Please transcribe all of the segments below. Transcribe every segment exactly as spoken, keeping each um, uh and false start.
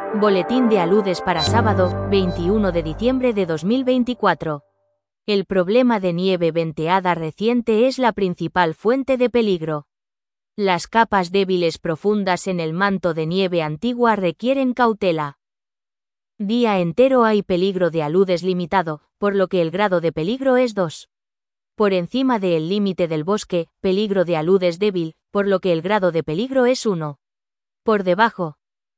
Boletín de aludes para sábado, veintiuno de diciembre de dos mil veinticuatro. El problema de nieve venteada reciente es la principal fuente de peligro. Las capas débiles profundas en el manto de nieve antigua requieren cautela. Día entero hay peligro de aludes limitado, por lo que el grado de peligro es dos. Por encima del límite del bosque, peligro de aludes débil, por lo que el grado de peligro es uno. Por debajo.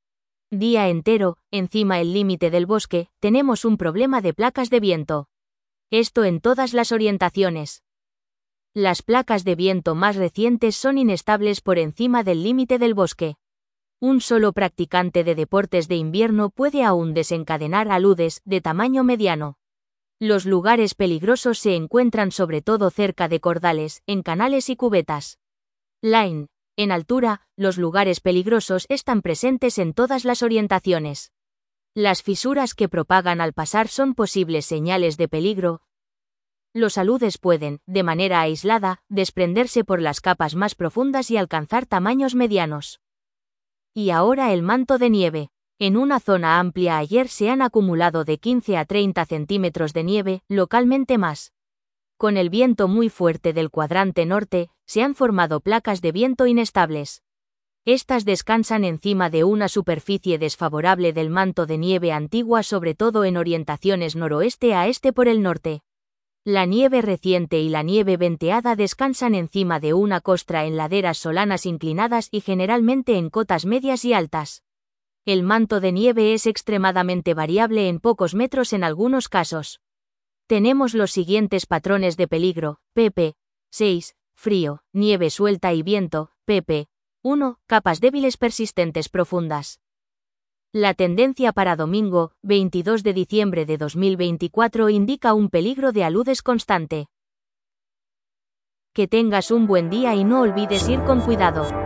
Día entero, encima el límite del bosque, tenemos un problema de placas de viento. Esto en todas las orientaciones. Las placas de viento más recientes son inestables por encima del límite del bosque. Un solo practicante de deportes de invierno puede aún desencadenar aludes de tamaño mediano. Los lugares peligrosos se encuentran sobre todo cerca de cordales, en canales y cubetas. Line. En altura, los lugares peligrosos están presentes en todas las orientaciones. Las fisuras que propagan al pasar son posibles señales de peligro. Los aludes pueden, de manera aislada, desprenderse por las capas más profundas y alcanzar tamaños medianos. Y ahora el manto de nieve. En una zona amplia ayer se han acumulado de quince a treinta centímetros de nieve, localmente más. Con el viento muy fuerte del cuadrante norte, se han formado placas de viento inestables. Estas descansan encima de una superficie desfavorable del manto de nieve antigua, sobre todo en orientaciones noroeste a este por el norte. La nieve reciente y la nieve venteada descansan encima de una costra en laderas solanas inclinadas y generalmente en cotas medias y altas. El manto de nieve es extremadamente variable en pocos metros en algunos casos. Tenemos los siguientes patrones de peligro: pp. seis, frío, nieve suelta y viento, pp. uno, capas débiles persistentes profundas. La tendencia para domingo, veintidós de diciembre de dos mil veinticuatro, indica un peligro de aludes constante. Que tengas un buen día y no olvides ir con cuidado.